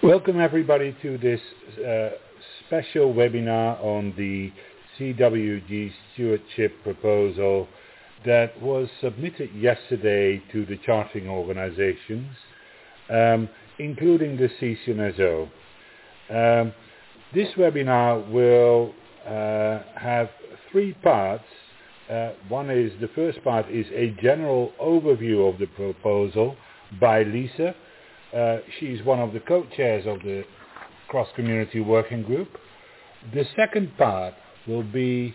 Welcome everybody to this special webinar on the CWG stewardship proposal that was submitted yesterday to the chartering organizations, including the CCNSO. This webinar will have three parts. The first part is a general overview of the proposal by Lisa. She's one of the co-chairs of the Cross-Community Working Group. The second part will be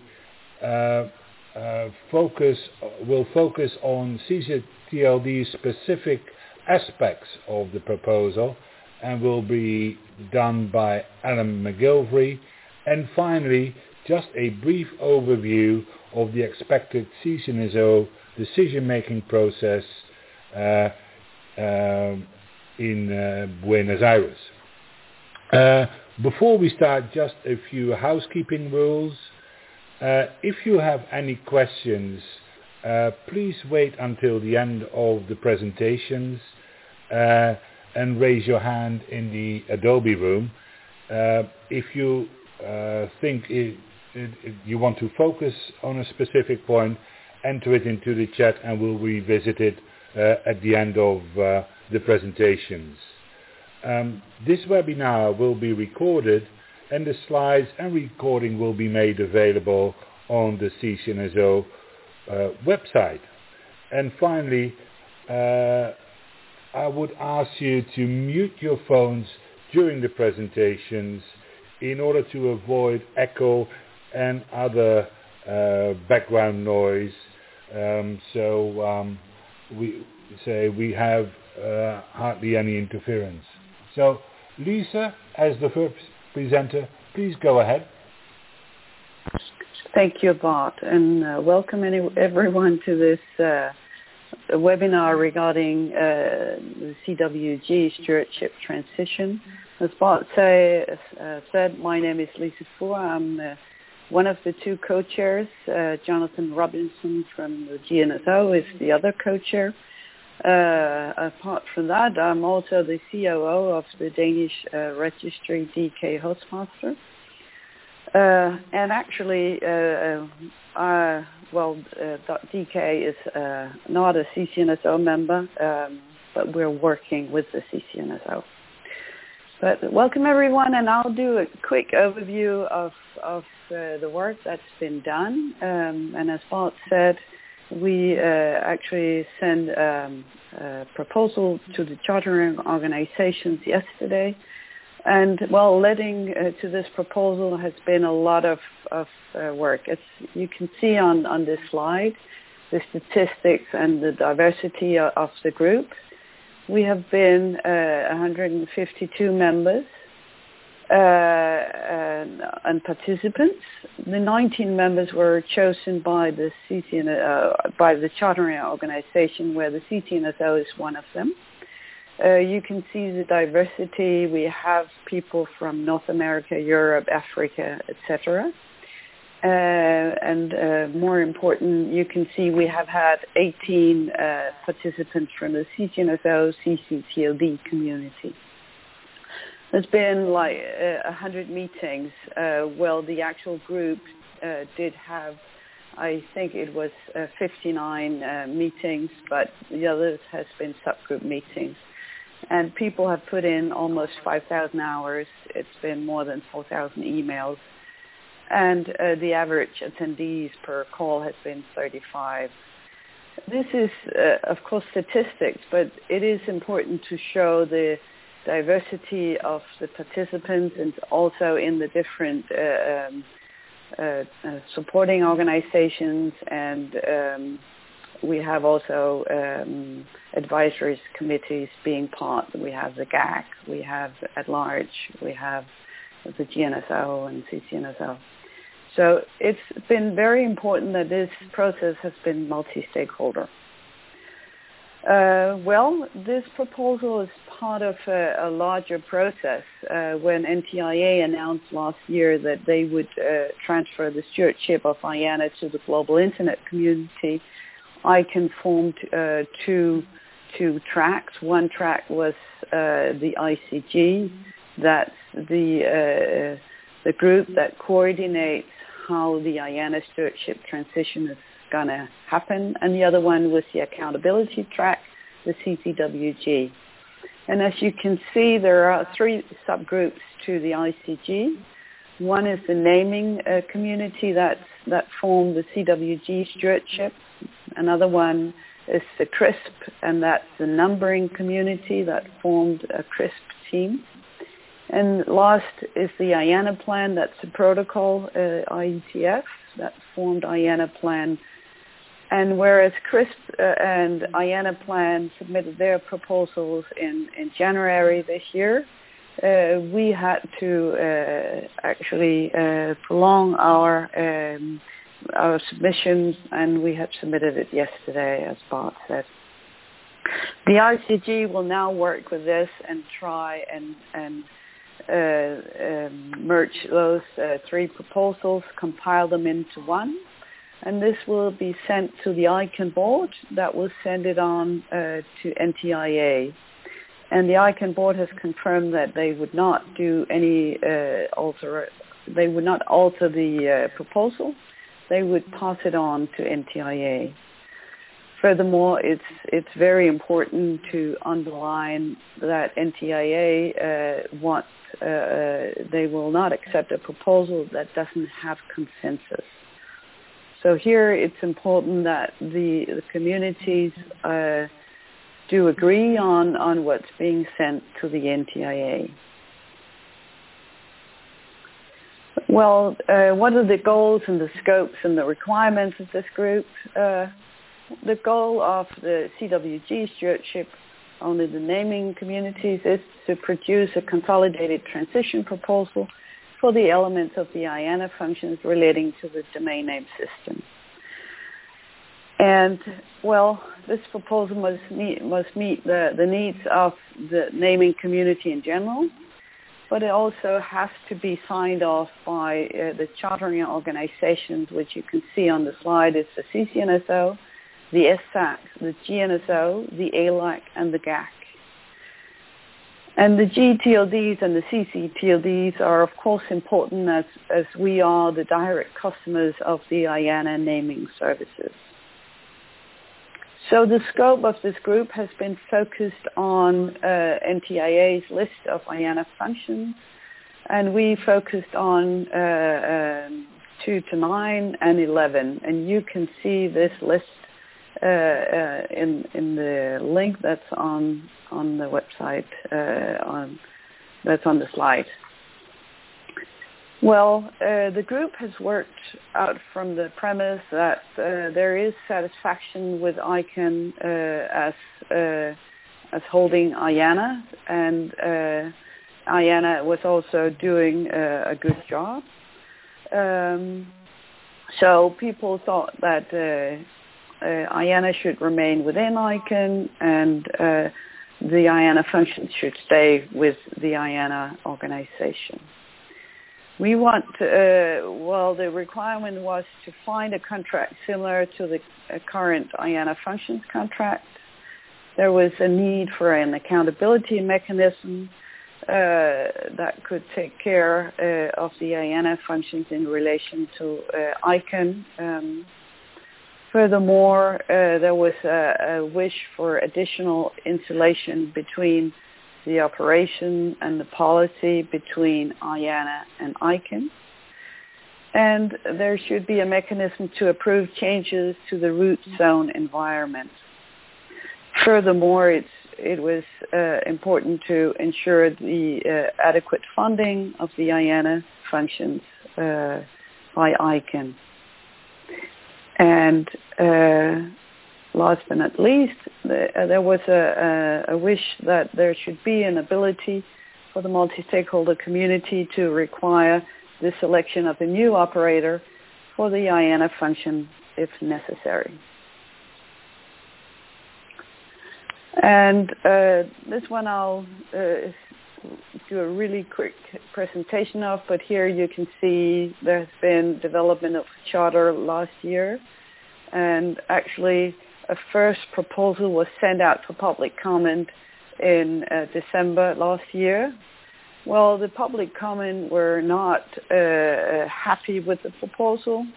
focus on CCTLD specific aspects of the proposal and will be done by Alan McGilvray. And finally, just a brief overview of the expected CCNSO decision-making process in Buenos Aires. Before we start, just a few housekeeping rules. If you have any questions, please wait until the end of the presentations and raise your hand in the Adobe room. If you think you want to focus on a specific point, enter it into the chat and we'll revisit it at the end of the presentations. This webinar will be recorded and the slides and recording will be made available on the CCNSO website. And finally, I would ask you to mute your phones during the presentations in order to avoid echo and other background noise. We have hardly any interference. So, Lisa, as the first presenter, please go ahead. Thank you, Bart, and welcome everyone to this webinar regarding the CWG stewardship transition. As Bart said, my name is Lisa Fuhr. I'm one of the two co-chairs. Jonathan Robinson from the GNSO is the other co-chair. Apart from that, I'm also the COO of the Danish registry DK Hostmaster. And actually, DK is not a CCNSO member, but we're working with the CCNSO. But welcome everyone, and I'll do a quick overview of the work that's been done. And as Bart said, we actually sent a proposal to the chartering organizations yesterday. And leading to this proposal has been a lot of work. As you can see on this slide, the statistics and the diversity of the group. We have been 152 members and participants. The 19 members were chosen by the by the chartering organization, where the CCNSO is one of them. You can see the diversity. We have people from North America, Europe, Africa, etc. And more important, you can see we have had 18 participants from the CCNSO, CCTLD community. There's been like 100 meetings. The actual group did have, I think it was 59 meetings, but the others has been subgroup meetings. And people have put in almost 5,000 hours. It's been more than 4,000 emails. And the average attendees per call has been 35. This is, of course, statistics, but it is important to show the diversity of the participants and also in the different supporting organizations. And we have also advisory committees being part. We have the GAC, we have at large, we have the GNSO and CCNSO. So it's been very important that this process has been multi-stakeholder. This proposal is part of a larger process. When NTIA announced last year that they would transfer the stewardship of IANA to the global internet community, ICANN formed two tracks. One track was the ICG, That's the group that coordinates how the IANA stewardship transition is going to happen, and the other one was the accountability track, the CCWG. And as you can see, there are 3 subgroups to the ICG. One is the naming community that formed the CWG stewardship. Another one is the CRISP, and that's the numbering community that formed a CRISP team. And last is the IANA plan, that's the protocol, IETF, that formed IANA plan. And whereas CRISP and IANA plan submitted their proposals in January this year, we had to actually prolong our submissions, and we have submitted it yesterday, as Bart said. The ICG will now work with this and try and merge those 3 proposals, compile them into one, and this will be sent to the ICANN board that will send it on to NTIA. And the ICANN board has confirmed that they would not do any they would not alter the proposal. They would pass it on to NTIA. Furthermore, it's very important to underline that NTIA they will not accept a proposal that doesn't have consensus. So here it's important that the communities do agree on what's being sent to the NTIA. Well, what are the goals and the scopes and the requirements of this group? The goal of the CWG stewardship, only the naming communities, is to produce a consolidated transition proposal for the elements of the IANA functions relating to the domain name system. And, well, this proposal must meet the needs of the naming community in general, but it also has to be signed off by the chartering organizations, which you can see on the slide. It's the CCNSO, the SAC, the GNSO, the ALAC, and the GAC. And the GTLDs and the CCTLDs are, of course, important as we are the direct customers of the IANA naming services. So the scope of this group has been focused on NTIA's list of IANA functions, and we focused on 2 to 9 and 11. And you can see this list in the link that's on the website, that's on the slide. Well, the group has worked out from the premise that there is satisfaction with ICANN as holding IANA, and IANA was also doing a good job. So people thought that IANA should remain within ICANN, and the IANA functions should stay with the IANA organization. We want, the requirement was to find a contract similar to the current IANA functions contract. There was a need for an accountability mechanism that could take care of the IANA functions in relation to ICANN. Furthermore, there was a wish for additional insulation between the operation and the policy between IANA and ICANN. And there should be a mechanism to approve changes to the root zone environment. Furthermore, it was important to ensure the adequate funding of the IANA functions by ICANN. And last but not least, there was a wish that there should be an ability for the multi-stakeholder community to require the selection of a new operator for the IANA function if necessary. And this one I'll do a really quick presentation of, but here you can see there's been development of charter last year, and actually a first proposal was sent out for public comment in December last year, Well, the public comment were not happy with the proposal.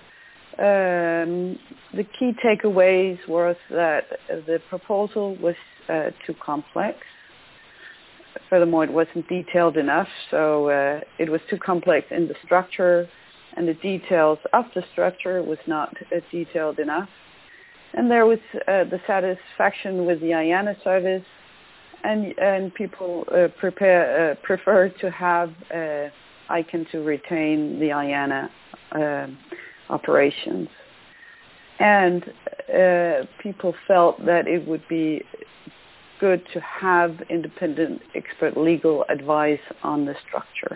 The key takeaways was that the proposal was too complex. Furthermore, it wasn't detailed enough, so it was too complex in the structure, and the details of the structure was not detailed enough. And there was the satisfaction with the IANA service, and people prefer to have ICANN to retain the IANA operations. And people felt that it would be good to have independent expert legal advice on the structure.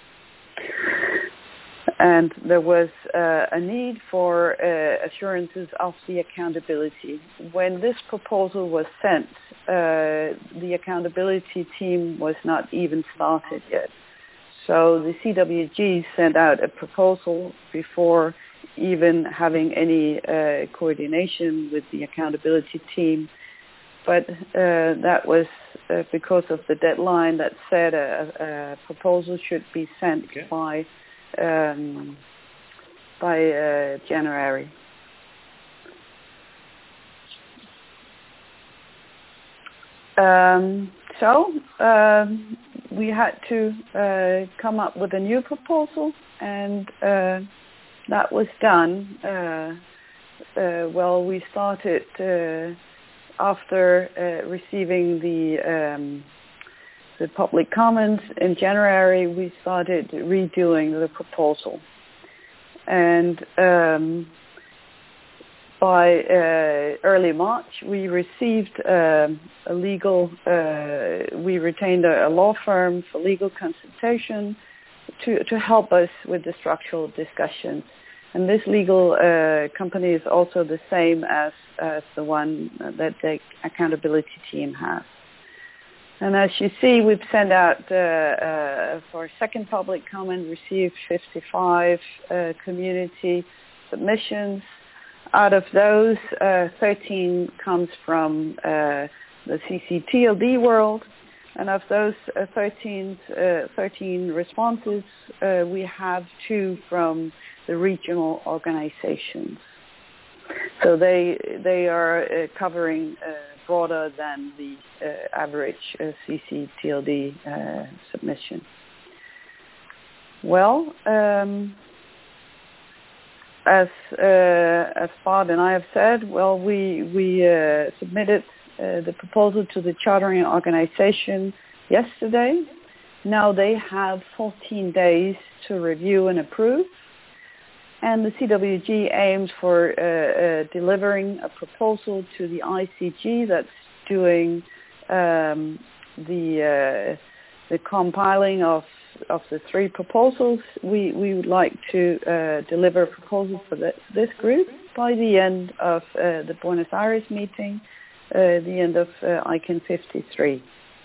And there was a need for assurances of the accountability. When this proposal was sent, the accountability team was not even started yet. So the CWG sent out a proposal before even having any coordination with the accountability team. But that was because of the deadline that said a proposal should be sent by January. So we had to come up with a new proposal, and that was done. Well, we started after receiving the public comments in January. We started redoing the proposal, and by early March, we received we retained a law firm for legal consultation to help us with the structural discussions. And this legal company is also the same as the one that the accountability team has. And as you see, we've sent out for a second public comment, received 55 community submissions. Out of those, 13 comes from the CCTLD world. And of those 13 responses, we have 2 from the regional organizations. So they are covering broader than the average CCTLD submission. Well, as Bart and I have said, well, we submitted the proposal to the chartering organization yesterday. Now they have 14 days to review and approve. And the CWG aims for delivering a proposal to the ICG that's doing the compiling of the 3 proposals. We would like to deliver a proposal for this group by the end of the Buenos Aires meeting, the end of ICANN 53.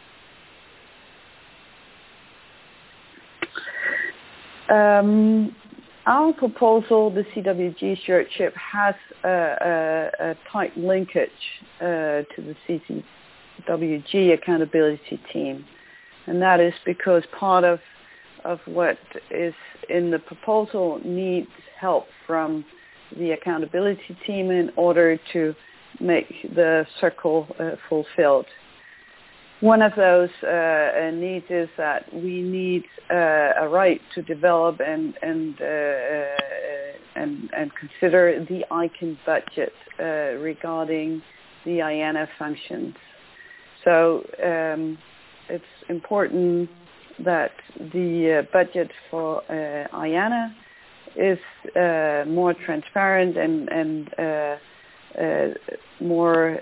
Our proposal, the CWG stewardship, has a tight linkage to the CWG accountability team. And that is because part of what is in the proposal needs help from the accountability team in order to make the circle fulfilled. One of those needs is that we need a right to develop and consider the ICANN budget regarding the IANA functions. So it's important that the budget for IANA is more transparent and more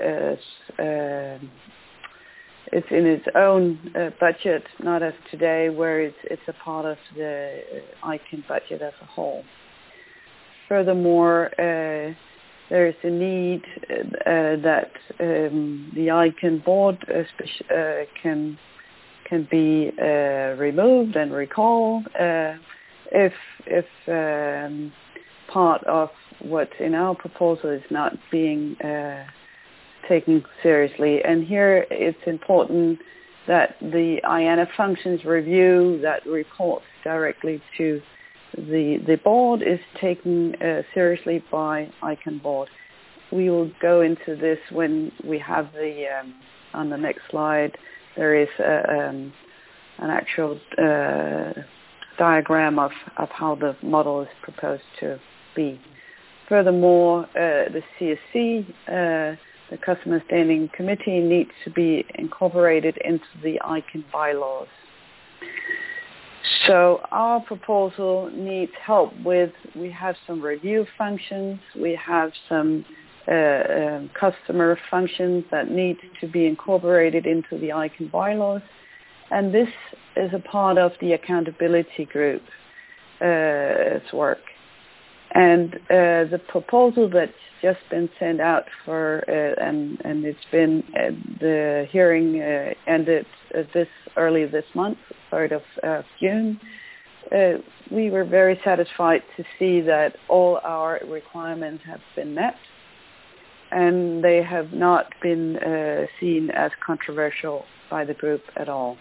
it's in its own budget, not as today where it's a part of the ICANN budget as a whole. Furthermore, there is a need that the ICANN board can be removed and recalled if part of what's in our proposal is not being taken seriously. And here it's important that the IANA functions review that reports directly to the board is taken seriously by ICANN board. We will go into this when we have on the next slide, there is an actual diagram of how the model is proposed to be. Furthermore, the CSC, the Customer Standing Committee, needs to be incorporated into the ICANN bylaws. So our proposal needs help with, we have some review functions, we have some customer functions that need to be incorporated into the ICANN bylaws, and this is a part of the accountability group its work. And the proposal that's just been sent out for, and it's been, the hearing ended early this month, 3rd of June. We were very satisfied to see that all our requirements have been met, and they have not been seen as controversial by the group at all.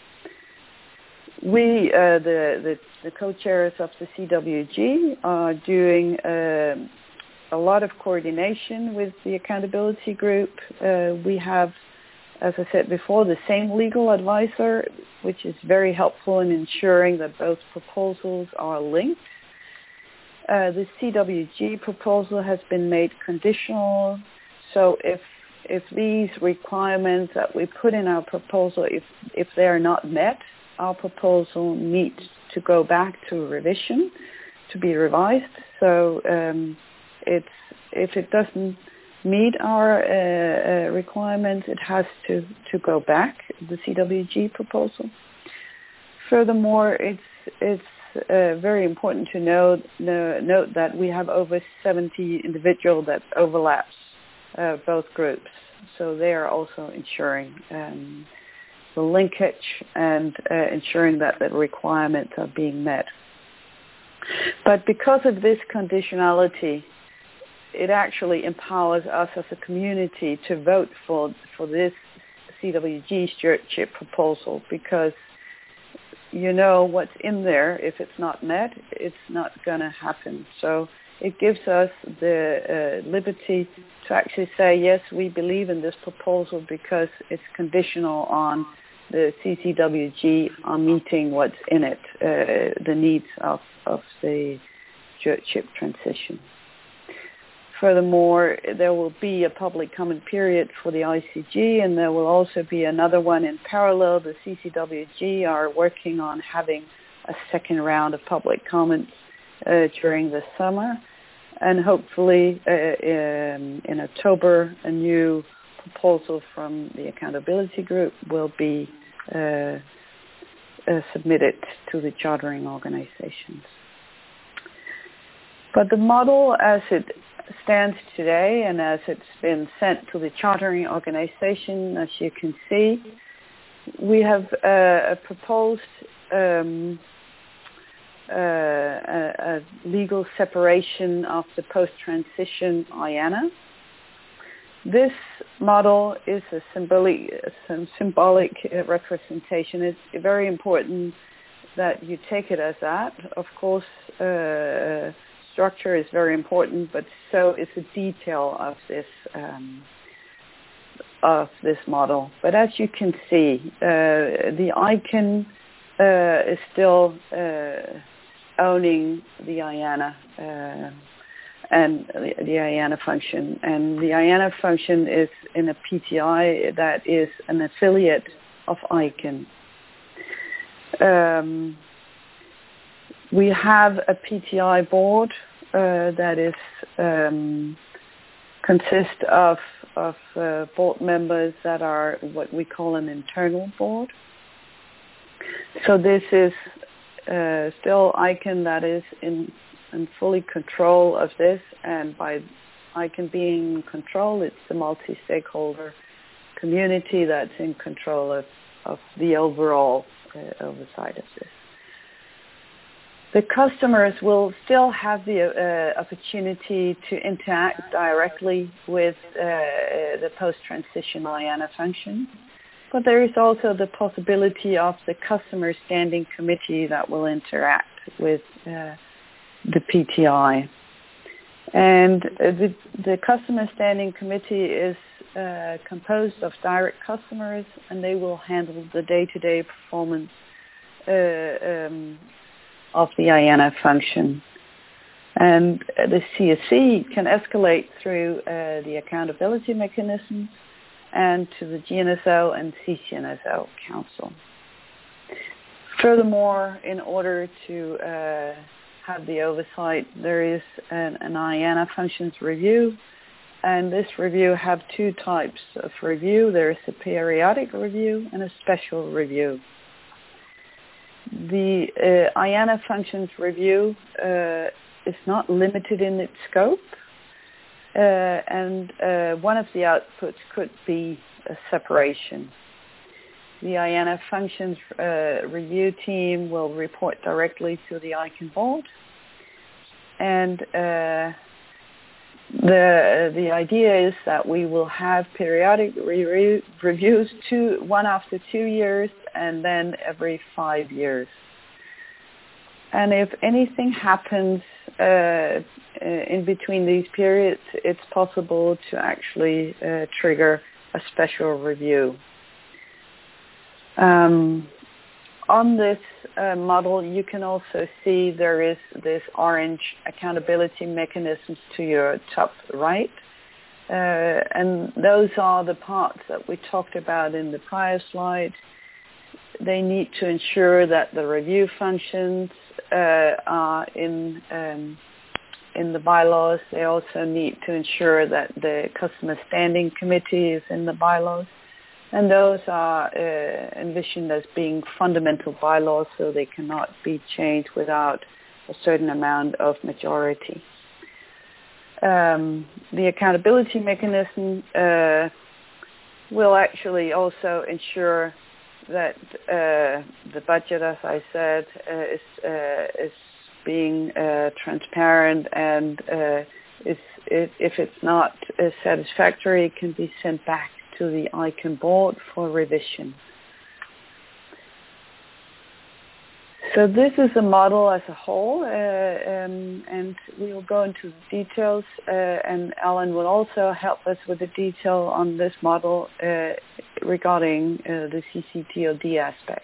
We, the co-chairs of the CWG, are doing a lot of coordination with the accountability group. We have, as I said before, the same legal advisor, which is very helpful in ensuring that both proposals are linked. The CWG proposal has been made conditional, so if these requirements that we put in our proposal, if they are not met, our proposal needs to go back to revision, to be revised. So if it doesn't meet our requirements, it has to go back, the CWG proposal. Furthermore, it's very important to note that we have over 70 individuals that overlaps both groups. So they are also ensuring the linkage and ensuring that the requirements are being met. But because of this conditionality, it actually empowers us as a community to vote for this CWG stewardship proposal, because you know what's in there. If it's not met, it's not going to happen. So it gives us the liberty to actually say, yes, we believe in this proposal because it's conditional on the CCWG on meeting what's in it, the needs of the stewardship transition. Furthermore, there will be a public comment period for the ICG, and there will also be another one in parallel. The CCWG are working on having a second round of public comments during the summer, and hopefully in October a new proposal from the accountability group will be submitted to the chartering organizations. But the model as it stands today and as it's been sent to the chartering organization, as you can see, we have proposed a legal separation of the post-transition IANA. This model is a symbolic representation. It's very important that you take it as that. Of course, structure is very important, but so is the detail of this model. But as you can see, the ICANN is still owning the IANA and the IANA function. And the IANA function is in a PTI that is an affiliate of ICANN. We have a PTI board that is consists of board members that are what we call an internal board. So this is still ICANN that is in fully control of this, and by ICANN being in control, it's the multi-stakeholder community that's in control of the overall oversight of this. The customers will still have the opportunity to interact directly with the post-transition IANA function. But there is also the possibility of the customer standing committee that will interact with the PTI. And the customer standing committee is composed of direct customers, and they will handle the day-to-day performance of the IANA function. And the CSC can escalate through the accountability mechanisms and to the GNSO and CCNSO Council. Furthermore, in order to have the oversight, there is an IANA functions review, and this review have two types of review. There is a periodic review and a special review. The IANA functions review is not limited in its scope, and one of the outputs could be a separation. The IANA functions review team will report directly to the ICANN board, and the idea is that we will have periodic reviews, one after 2 years and then every 5 years. And if anything happens in between these periods, it's possible to actually trigger a special review. On this model, you can also see there is this orange accountability mechanisms to your top right. And those are the parts that we talked about in the prior slide. They need to ensure that the review functions are in the bylaws. They also need to ensure that the customer standing committee is in the bylaws. And those are envisioned as being fundamental bylaws, so they cannot be changed without a certain amount of majority. The accountability mechanism will actually also ensure that the budget, as I said, is being transparent, and if it's not satisfactory, it can be sent back to the ICANN board for revision. So this is a model as a whole, and we will go into the details, and Alan will also help us with the detail on this model regarding the CCTLD aspect.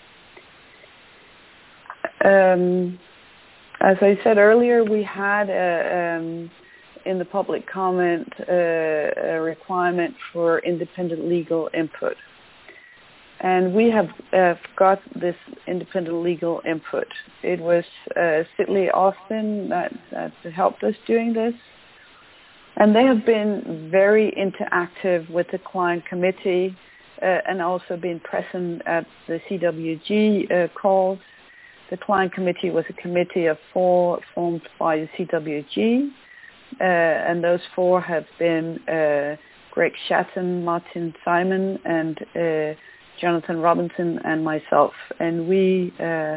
As I said earlier, we had in the public comment a requirement for independent legal input. And we have got this independent legal input. It was Sidley Austin that helped us doing this. And they have been very interactive with the client committee and also been present at the CWG calls. The client committee was a committee of 4 formed by the CWG. And those 4 have been Greg Shatton, Martin Simon, and Jonathan Robinson and myself. And we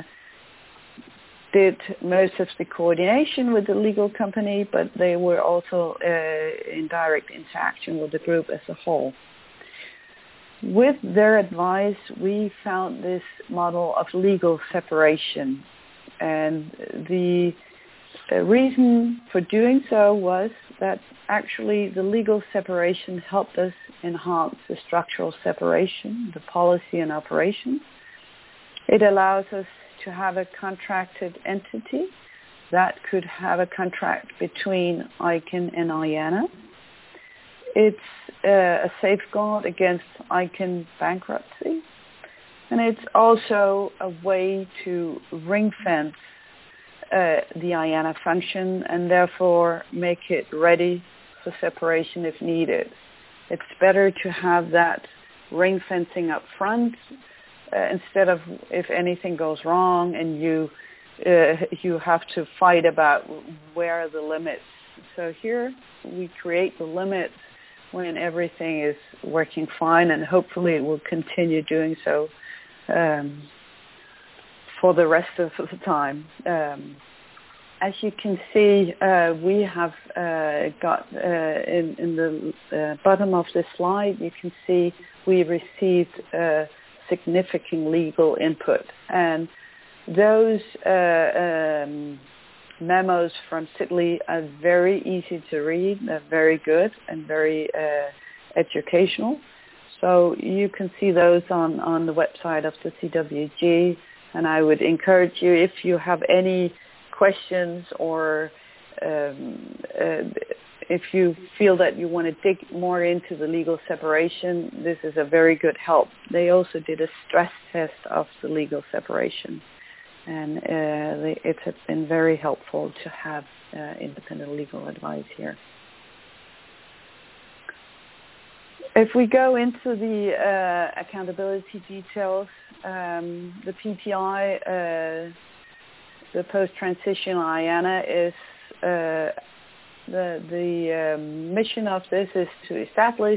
did most of the coordination with the legal company, but they were also in direct interaction with the group as a whole. With their advice, we found this model of legal separation. And the reason for doing so was that actually the legal separation helped us enhance the structural separation, the policy and operations. It allows us to have a contracted entity that could have a contract between ICANN and IANA. It's a safeguard against ICANN bankruptcy. And it's also a way to ring-fence the IANA function and therefore make it ready for separation if needed. It's better to have that ring fencing up front instead of if anything goes wrong and you have to fight about where are the limits. So here we create the limits when everything is working fine, and hopefully it will continue doing so for the rest of the time. As you can see, we have got in the bottom of the slide, you can see we received significant legal input. And those memos from Sidley are very easy to read. They're very good and very educational. So you can see those on the website of the CWG. And I would encourage you, if you have any questions or if you feel that you want to dig more into the legal separation, this is a very good help. They also did a stress test of the legal separation. And it has been very helpful to have independent legal advice here. If we go into the accountability details, the PTI, the post-transition IANA, is the mission of this is to establish,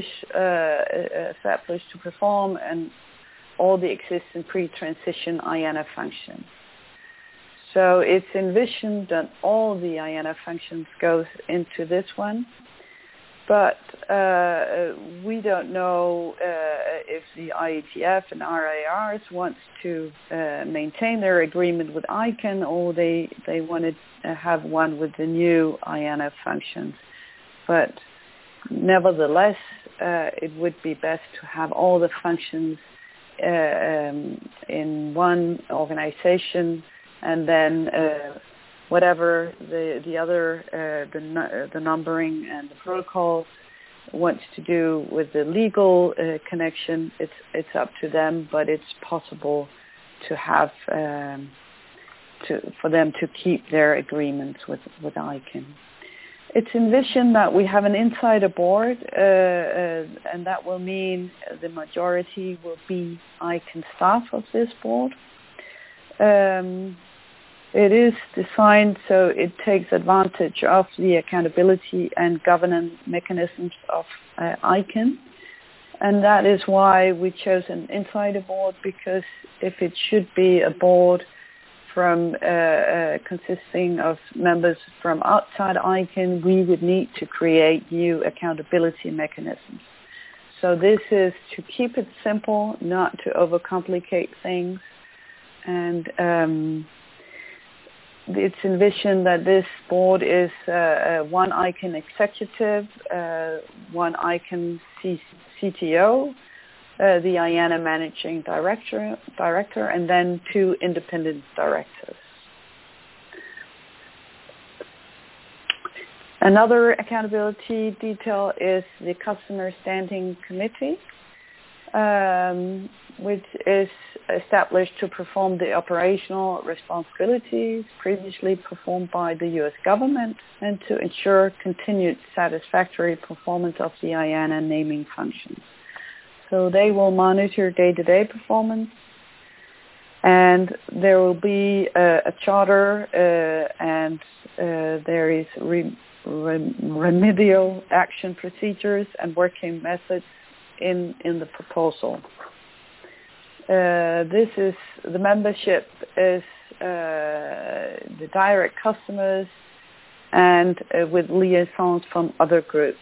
to perform, and all the existing pre-transition IANA functions. So it's envisioned that all the IANA functions goes into this one. But we don't know if the IETF and RARs wants to maintain their agreement with ICANN, or they want to have one with the new IANA functions. But nevertheless, it would be best to have all the functions in one organization, and then whatever the other, the numbering and the protocol wants to do with the legal connection, it's up to them, but it's possible to have for them to keep their agreements with ICANN. It's envisioned that we have an insider board, and that will mean the majority will be ICANN staff of this board. It is designed so it takes advantage of the accountability and governance mechanisms of ICANN. And that is why we chose an insider board, because if it should be a board from consisting of members from outside ICANN, we would need to create new accountability mechanisms. So this is to keep it simple, not to overcomplicate things. And it's envisioned that this board is one ICANN executive, one ICANN CTO, the IANA managing director, and then 2 independent directors. Another accountability detail is the Customer Standing Committee, which is established to perform the operational responsibilities previously performed by the U.S. government and to ensure continued satisfactory performance of the IANA naming functions. So they will monitor day-to-day performance, and there will be a charter and there is remedial action procedures and working methods in the proposal. This is the membership is the direct customers and with liaisons from other groups.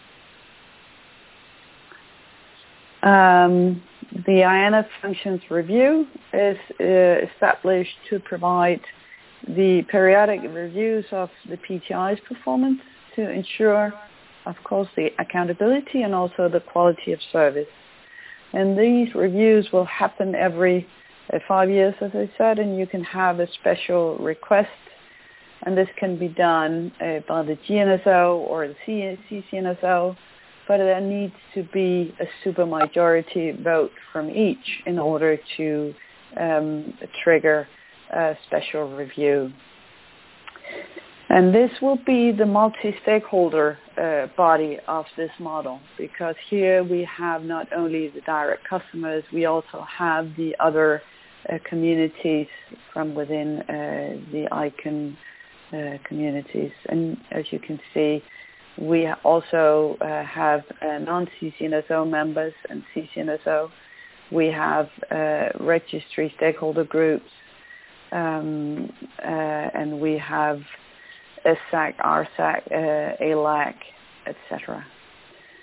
The IANA functions review is established to provide the periodic reviews of the PTI's performance to ensure, of course, the accountability and also the quality of service. And these reviews will happen every 5 years, as I said, and you can have a special request, and this can be done by the GNSO or the CCNSO, but there needs to be a supermajority vote from each in order to trigger a special review. And this will be the multi-stakeholder body of this model, because here we have not only the direct customers, we also have the other communities from within the ICANN communities. And as you can see, we also have non-CCNSO members and CCNSO. We have registry stakeholder groups, and we have SAC, RSAC, ALAC, etc.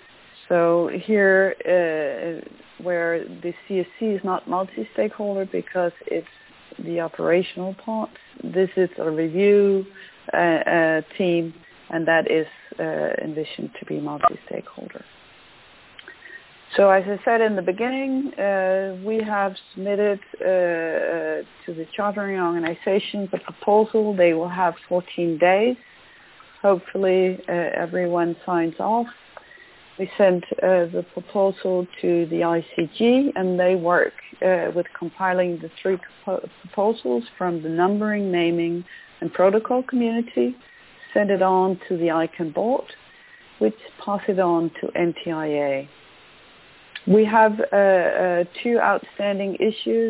So here, where the CSC is not multi-stakeholder because it's the operational part, this is a review team, and that is envisioned to be multi-stakeholder. So as I said in the beginning, we have submitted to the chartering organization the proposal. They will have 14 days. Hopefully everyone signs off. We sent the proposal to the ICG, and they work with compiling the three proposals from the numbering, naming, and protocol community, send it on to the ICANN board, which pass it on to NTIA. We have two outstanding issues.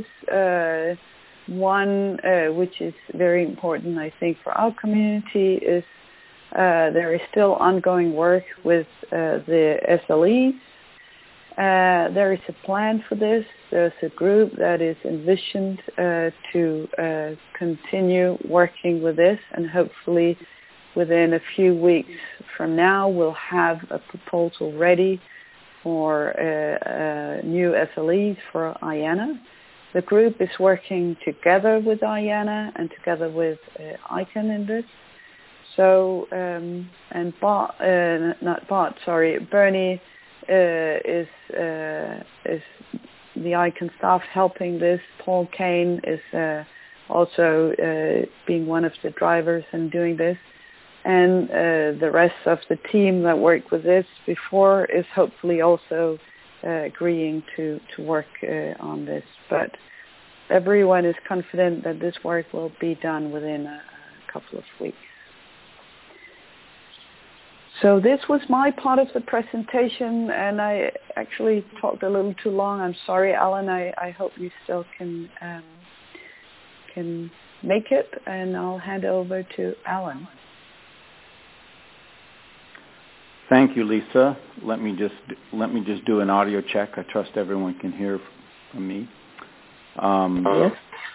One, which is very important, I think, for our community, is there is still ongoing work with the SLEs. There is a plan for this. There's a group that is envisioned to continue working with this, and hopefully within a few weeks from now we'll have a proposal ready for new SLEs for IANA. The group is working together with IANA and together with ICANN in this. So, Bernie is the ICANN staff helping this. Paul Kane is also being one of the drivers and doing this. And the rest of the team that worked with this before is hopefully also agreeing to work on this. But everyone is confident that this work will be done within a couple of weeks. So this was my part of the presentation, and I actually talked a little too long. I'm sorry, Alan. I hope you still can make it, and I'll hand over to Alan. Thank you, Lisa. Let me just do an audio check. I trust everyone can hear from me. Yes.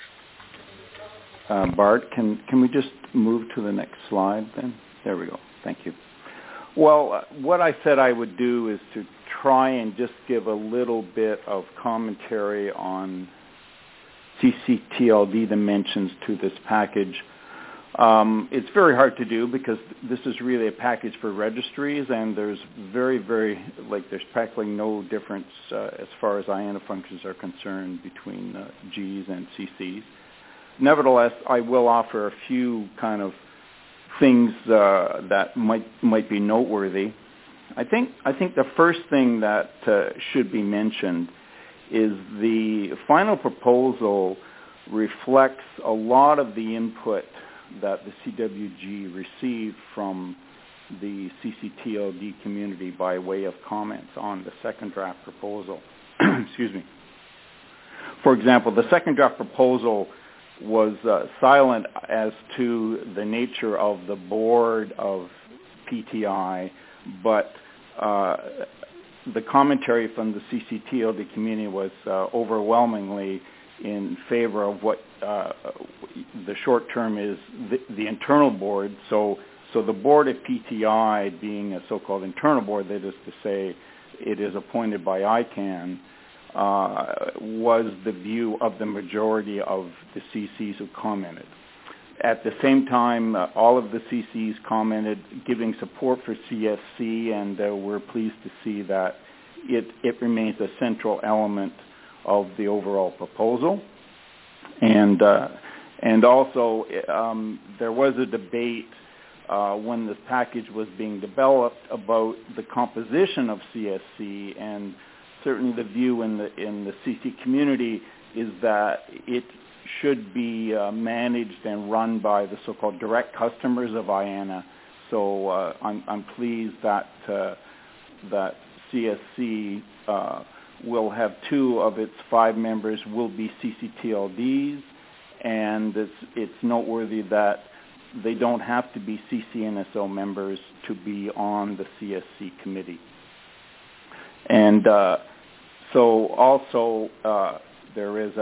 Bart, can we just move to the next slide then? There we go. Thank you. Well, what I said I would do is to try and just give a little bit of commentary on CCTLD dimensions to this package. It's very hard to do because this is really a package for registries, and there's there's practically no difference as far as IANA functions are concerned between Gs and CCs. Nevertheless, I will offer a few kind of things that might be noteworthy. I think the first thing that should be mentioned is the final proposal reflects a lot of the input that the CWG received from the CCTLD community by way of comments on the second draft proposal. Excuse me. For example, the second draft proposal was silent as to the nature of the board of PTI, but the commentary from the CCTLD community was overwhelmingly in favor of what the short term is the internal board. So the board of PTI being a so-called internal board, that is to say it is appointed by ICANN, was the view of the majority of the CCs who commented. At the same time, all of the CCs commented giving support for CSC, and we're pleased to see that it remains a central element of the overall proposal. And also there was a debate when this package was being developed about the composition of CSC, and certainly the view in the CC community is that it should be managed and run by the so-called direct customers of IANA. So I'm pleased that that CSC will have 2 of its 5 members will be CCTLDs, and it's noteworthy that they don't have to be CCNSO members to be on the CSC committee. And so also there is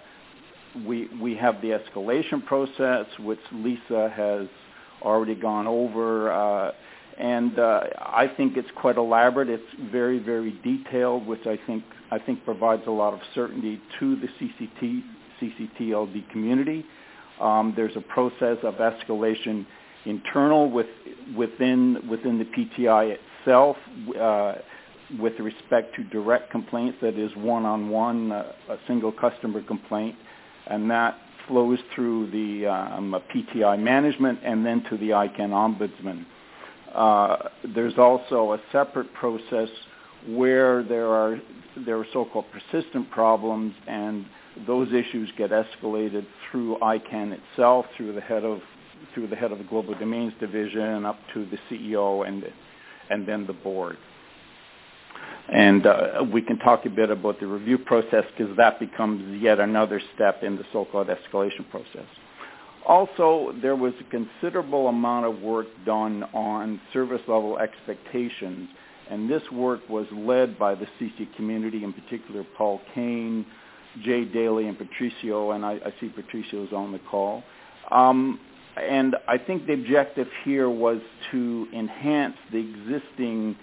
we have the escalation process, which Lisa has already gone over, And I think it's quite elaborate. It's very, very detailed, which I think provides a lot of certainty to the CCTLD community. There's a process of escalation internal within the PTI itself with respect to direct complaints, that is one-on-one, a single customer complaint, and that flows through the PTI management and then to the ICANN ombudsman. There's also a separate process where there are so-called persistent problems, and those issues get escalated through ICANN itself, through the head of the Global Domains Division, up to the CEO and then the board. And we can talk a bit about the review process, because that becomes yet another step in the so-called escalation process. Also, there was a considerable amount of work done on service level expectations, and this work was led by the CC community, in particular Paul Kane, Jay Daly, and Patricio, and I see Patricio's on the call. And I think the objective here was to enhance the existing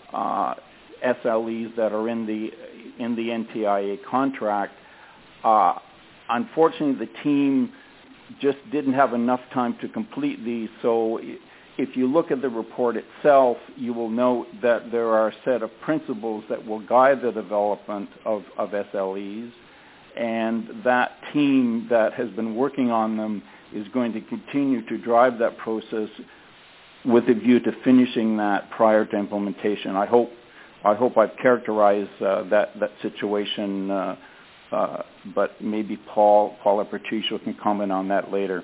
SLEs that are in the NTIA contract. Unfortunately, the team just didn't have enough time to complete these. So if you look at the report itself, you will note that there are a set of principles that will guide the development of SLEs. And that team that has been working on them is going to continue to drive that process with a view to finishing that prior to implementation. I hope I've characterized that situation, but maybe Paul or Patricio can comment on that later.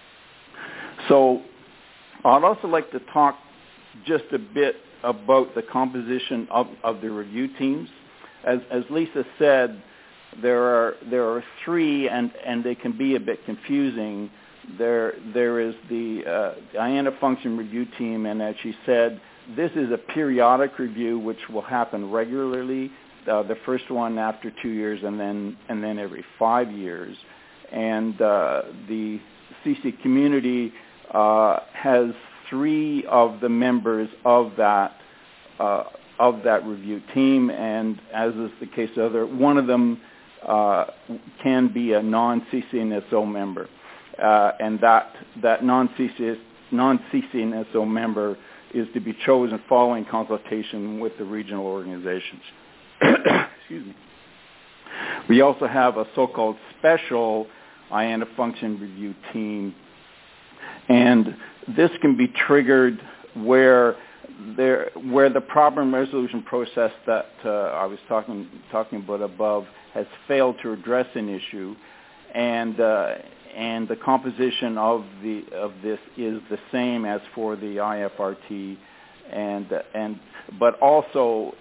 So I'd also like to talk just a bit about the composition of the review teams. As Lisa said, there are three, and they can be a bit confusing. There is the IANA function review team, and as she said, this is a periodic review which will happen regularly. The first one after 2 years, and then every 5 years. And the CC community has three of the members of that review team, and as is the case one of them can be a non-CCNSO member, and that non-CCNSO member is to be chosen following consultation with the regional organizations. Excuse me. We also have a so-called special IANA function review team, and this can be triggered where the problem resolution process that I was talking about above has failed to address an issue, and the composition of this is the same as for the IFRT, but also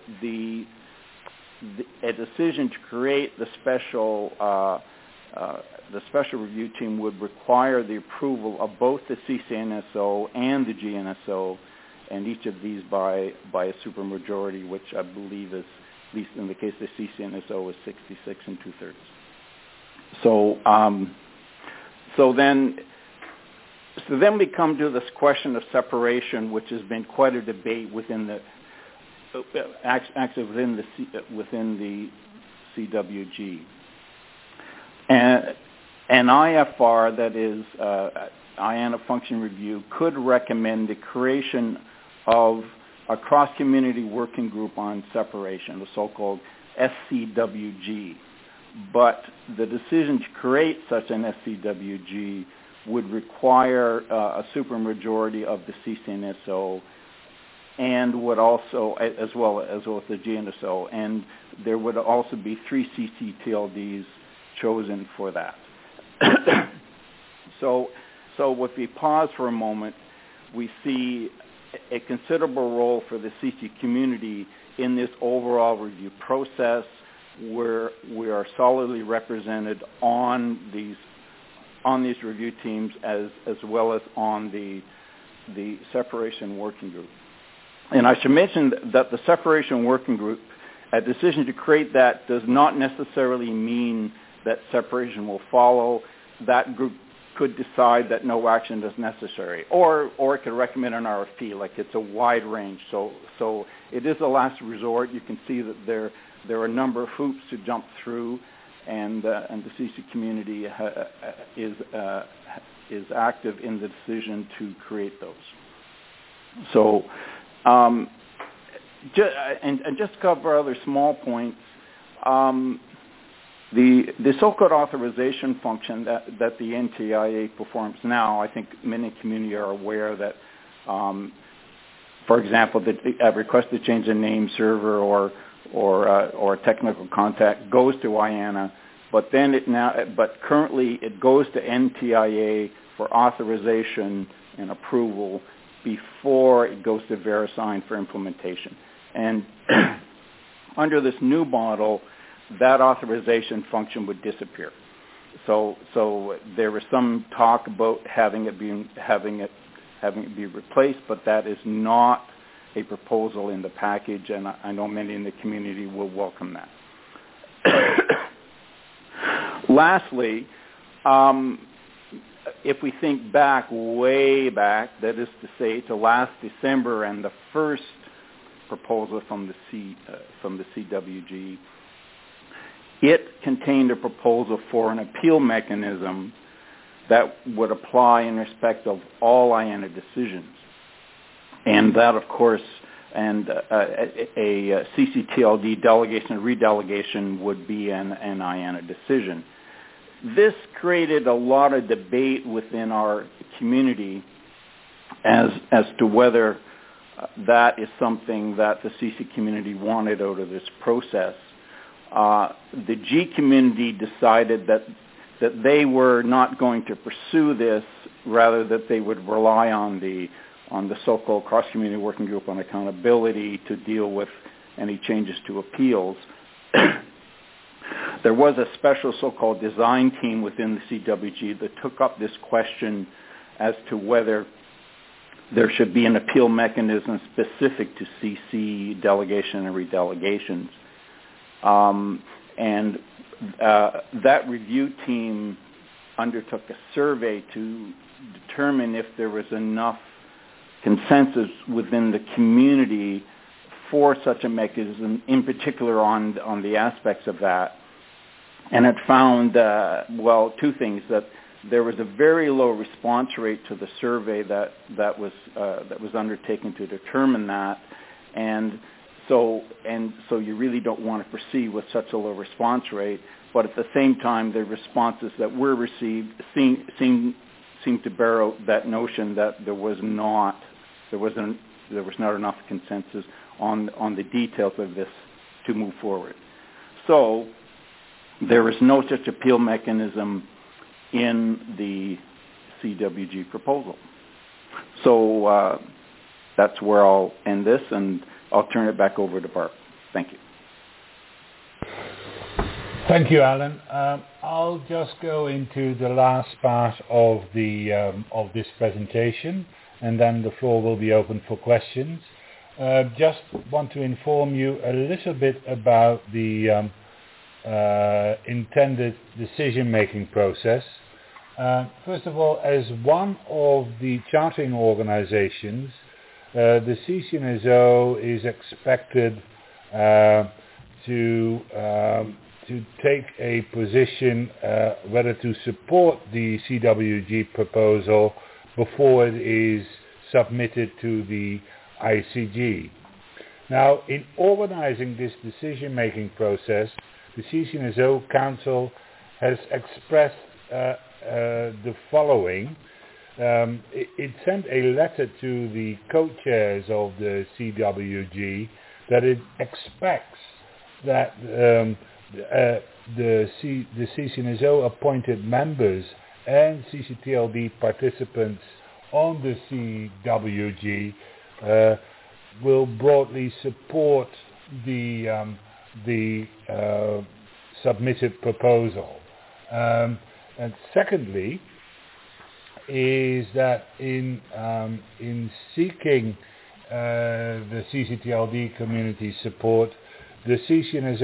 a decision to create the special review team would require the approval of both the CCNSO and the GNSO, and each of these by a supermajority, which I believe is, at least in the case of the CCNSO, is 66 2/3. So then we come to this question of separation, which has been quite a debate within the CWG. And an IFR, that is IANA function review, could recommend the creation of a cross-community working group on separation, the so-called SCWG. But the decision to create such an SCWG would require a supermajority of the CCNSO, and would also, as well as the GNSO, and there would also be 3 CCTLDs chosen for that. So if we pause for a moment, we see a considerable role for the CC community in this overall review process, where we are solidly represented on these review teams as well as on the separation working group. And I should mention that the separation working group, a decision to create that does not necessarily mean that separation will follow. That group could decide that no action is necessary, or it could recommend an RFP. Like, it's a wide range. So it is a last resort. You can see that there are a number of hoops to jump through, and the CC community is active in the decision to create those. So, just to cover other small points. The so-called authorization function that the NTIA performs now, I think many community are aware that, for example, a request to change the name server or a technical contact goes to IANA, but currently it goes to NTIA for authorization and approval before it goes to VeriSign for implementation. And under this new model, that authorization function would disappear. So there was some talk about having it be replaced, but that is not a proposal in the package, and I know many in the community will welcome that. Lastly, if we think way back, that is to say to last December and the first proposal from the CWG, it contained a proposal for an appeal mechanism that would apply in respect of all IANA decisions. And that, of course, and a CCTLD delegation and redelegation would be an IANA decision. This created a lot of debate within our community as to whether that is something that the CC community wanted out of this process. The G community decided that they were not going to pursue this, rather that they would rely on the so-called cross-community working group on accountability to deal with any changes to appeals. There was a special so-called design team within the CWG that took up this question as to whether there should be an appeal mechanism specific to CC delegation and redelegations. That review team undertook a survey to determine if there was enough consensus within the community for such a mechanism, in particular on the aspects of that. And it found, two things: that there was a very low response rate to the survey that was undertaken to determine that, and so you really don't want to proceed with such a low response rate. But at the same time, the responses that were received seemed to bear out that notion that there was not enough consensus on the details of this to move forward. So there is no such appeal mechanism in the CWG proposal. So that's where I'll end this, and I'll turn it back over to Bart. Thank you. Thank you, Alan. I'll just go into the last part of this presentation, and then the floor will be open for questions. Just want to inform you a little bit about the intended decision-making process. First of all, as one of the chartering organizations, the CCNSO is expected to take a position whether to support the CWG proposal before it is submitted to the ICG. Now, in organizing this decision-making process, the CCNSO Council has expressed the following. It sent a letter to the co-chairs of the CWG that it expects that the CCNSO appointed members and CCTLD participants on the CWG will broadly support the submitted proposal. And secondly, is that in seeking the CCTLD community support, the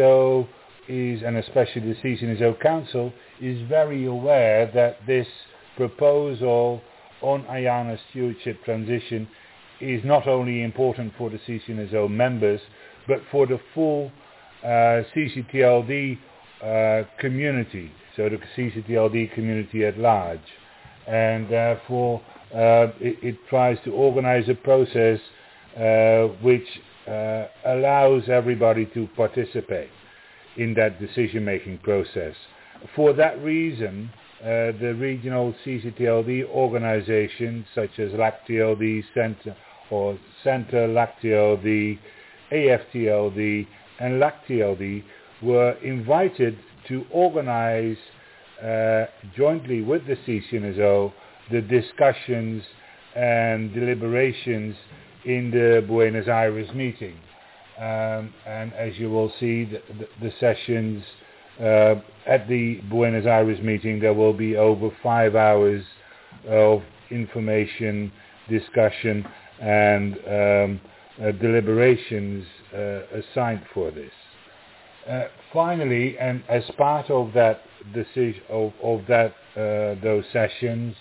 CCNSO is, and especially the CCNSO Council, is very aware that this proposal on IANA stewardship transition is not only important for the CCNSO members, but for the full CCTLD community, so the CCTLD community at large. And therefore it tries to organize a process which allows everybody to participate in that decision-making process. For that reason, the regional CCTLD organizations such as LACTLD, Centre LACTLD, AFTLD and LACTLD were invited to organize jointly with the CCNSO the discussions and deliberations in the Buenos Aires meeting. And as you will see, the sessions at the Buenos Aires meeting, there will be over 5 hours of information, discussion and deliberations assigned for this. Finally, and as part of that decision, those sessions,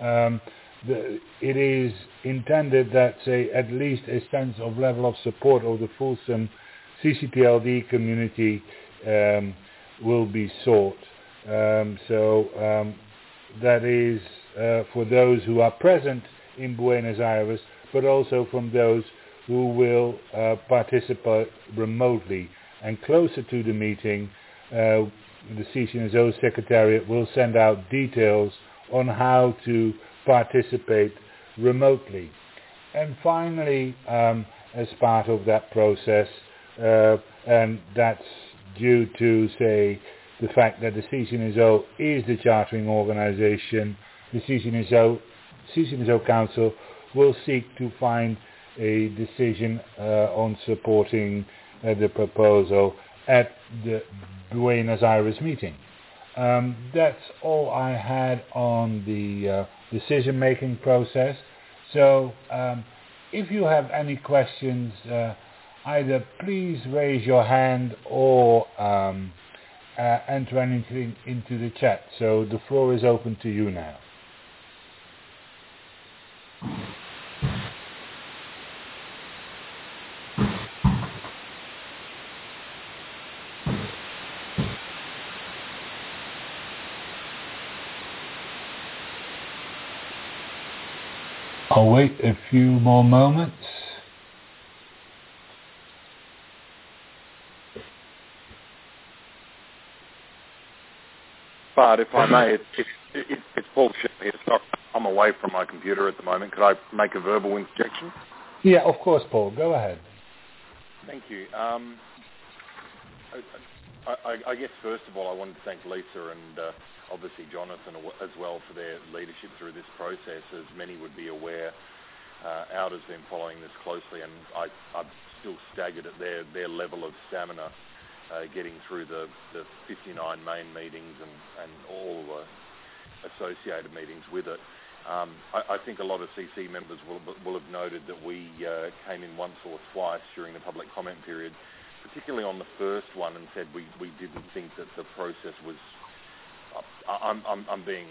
it is intended that, say, at least a sense of level of support of the fulsome CCTLD community will be sought. That is for those who are present in Buenos Aires, but also from those who will participate remotely. And closer to the meeting, the CCNSO Secretariat will send out details on how to participate remotely. And finally, as part of that process, and that's due to, say, the fact that the CCNSO is the chartering organization, the CCNSO Council will seek to find a decision on supporting the proposal at the Buenos Aires meeting. That's all I had on the decision-making process. So if you have any questions, either please raise your hand or enter anything into the chat. So the floor is open to you now. I'll wait a few more moments. But if I may, it's Paul Ship here. So I'm away from my computer at the moment. Could I make a verbal interjection? Yeah, of course, Paul. Go ahead. Thank you. I guess first of all, I wanted to thank Lisa and obviously Jonathan as well for their leadership through this process. As many would be aware, Out has been following this closely, and I'm still staggered at their level of stamina getting through the 59 main meetings and all the associated meetings with it. I think a lot of CC members will have noted that we came in once or twice during the public comment period, particularly on the first one, and said we didn't think that the process was... I'm being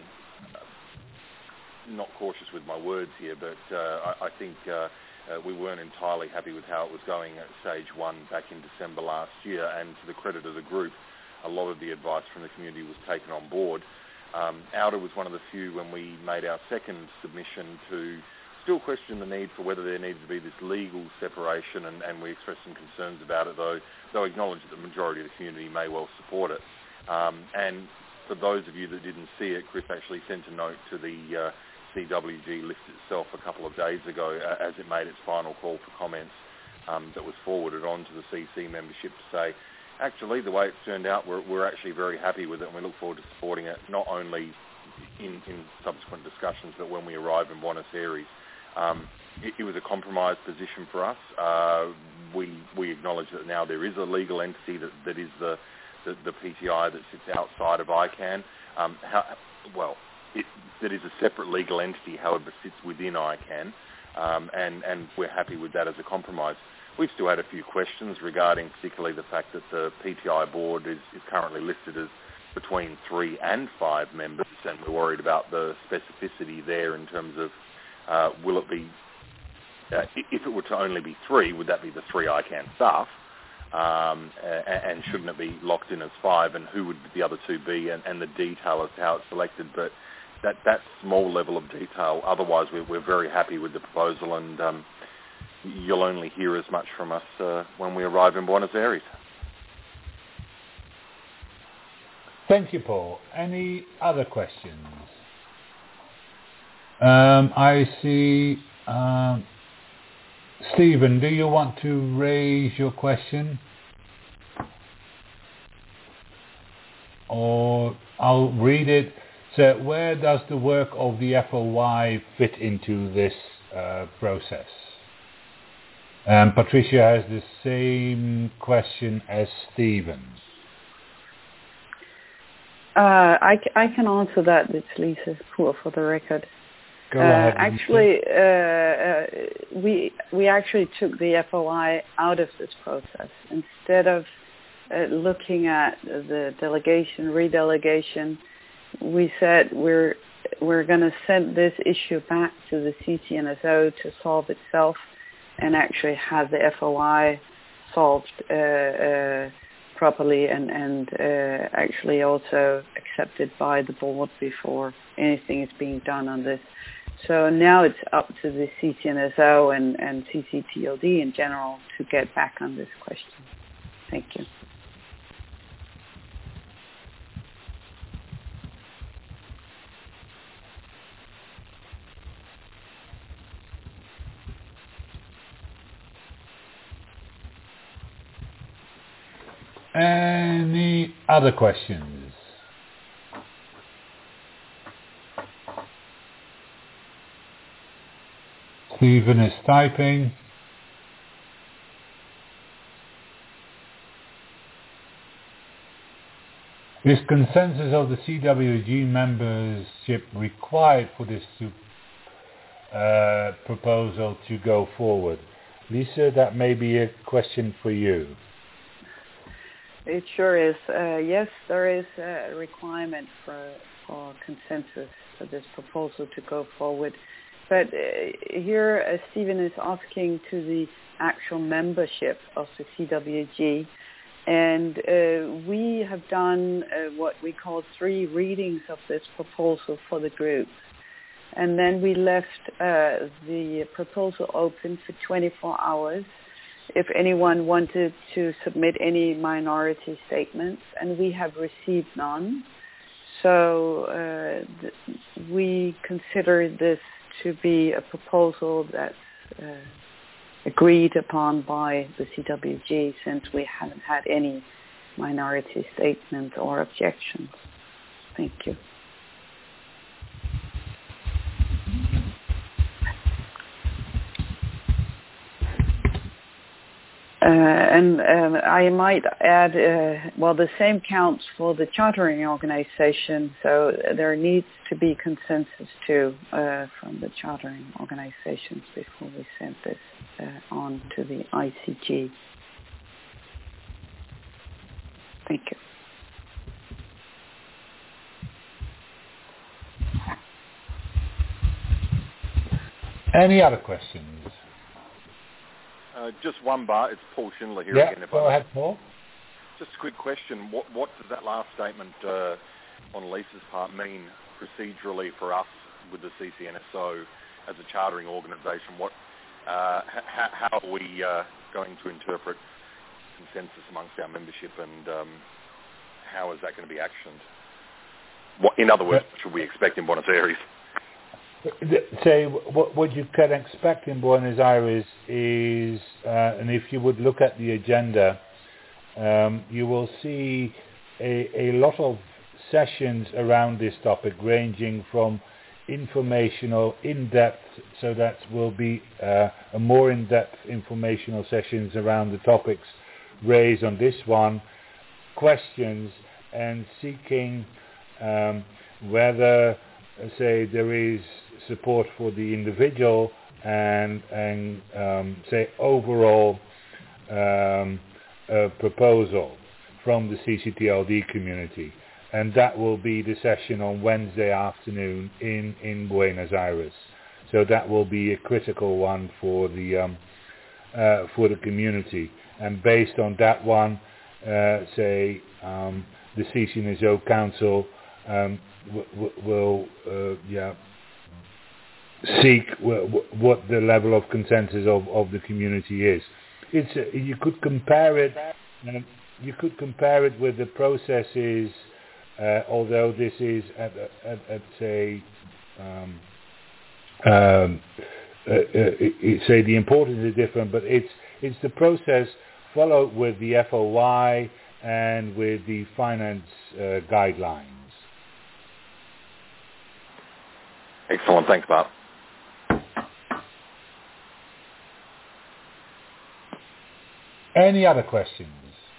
not cautious with my words here, but I think we weren't entirely happy with how it was going at stage one back in December last year, and to the credit of the group, a lot of the advice from the community was taken on board. Outer was one of the few when we made our second submission to still question the need for whether there needed to be this legal separation, and we expressed some concerns about it, though acknowledged that the majority of the community may well support it. And for those of you that didn't see it, Chris actually sent a note to the CWG list itself a couple of days ago as it made its final call for comments that was forwarded on to the CC membership to say, actually, the way it's turned out, we're actually very happy with it, and we look forward to supporting it, not only in subsequent discussions, but when we arrive in Buenos Aires. It was a compromised position for us. We acknowledge that now there is a legal entity that is the PTI that sits outside of ICANN. That is a separate legal entity, however, sits within ICANN, and we're happy with that as a compromise. We've still had a few questions regarding particularly the fact that the PTI board is currently listed as between 3 and 5 members, and we're worried about the specificity there in terms of will it be, if it were to only be 3, would that be the 3 ICANN staff? And shouldn't it be locked in as 5, and who would the other 2 be, and the detail as to how it's selected. But that small level of detail, otherwise we're very happy with the proposal, and you'll only hear as much from us when we arrive in Buenos Aires. Thank you, Paul. Any other questions? I see... Stephen, do you want to raise your question? Or I'll read it. So where does the work of the FOI fit into this process? Patricia has the same question as Stephen. I can answer that. It's Lisa Poor for the record. Go ahead. Actually, we actually took the FOI out of this process. Instead of looking at the delegation, redelegation, we said we're going to send this issue back to the CCNSO to solve itself, and actually have the FOI solved properly and actually also accepted by the board before anything is being done on this. So now it's up to the CCNSO and CCTLD in general to get back on this question. Thank you. Any other questions? Stephen is typing. Is consensus of the CWG membership required for this proposal to go forward? Lisa, that may be a question for you. It sure is. Yes, there is a requirement for consensus for this proposal to go forward. But here, Stephen is asking to the actual membership of the CWG. And we have done what we call 3 readings of this proposal for the group. And then we left the proposal open for 24 hours if anyone wanted to submit any minority statements, and we have received none. So we consider this to be a proposal that's agreed upon by the CWG, since we haven't had any minority statements or objections. Thank you. And I might add, the same counts for the chartering organization, so there needs to be consensus too from the chartering organizations before we send this on to the ICG. Thank you. Any other questions? Just one bar. It's Paul Schindler here again. Go ahead, Paul. Just a quick question. What does that last statement on Lisa's part mean procedurally for us with the CCNSO as a chartering organisation? How are we going to interpret consensus amongst our membership, and how is that going to be actioned? In other words, what should we expect in Buenos Aires? Say what you can expect in Buenos Aires is, and if you would look at the agenda, you will see a lot of sessions around this topic, ranging from informational, in-depth, so that will be a more in-depth informational sessions around the topics raised on this one, questions, and seeking whether, say, there is support for the individual and say overall proposal from the CCTLD community. and that will be the session on Wednesday afternoon in Buenos Aires. So that will be a critical one for the community. And based on that one, the CCNSO Council will seek what the level of consensus of the community is. You could compare it. You could compare it with the processes, although this is at the importance is different, but it's the process followed with the FOI and with the finance guidelines. Excellent. Thanks, Bart. Any other questions?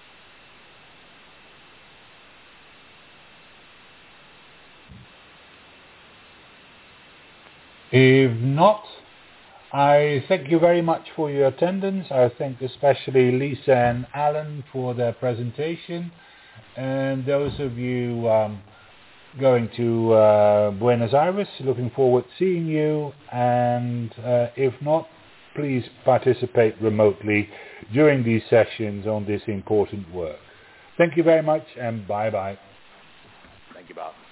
If not, I thank you very much for your attendance. I thank especially Lisa and Alan for their presentation, and those of you going to Buenos Aires, looking forward to seeing you, and if not, please participate remotely during these sessions on this important work. Thank you very much, and bye-bye. Thank you, Bart.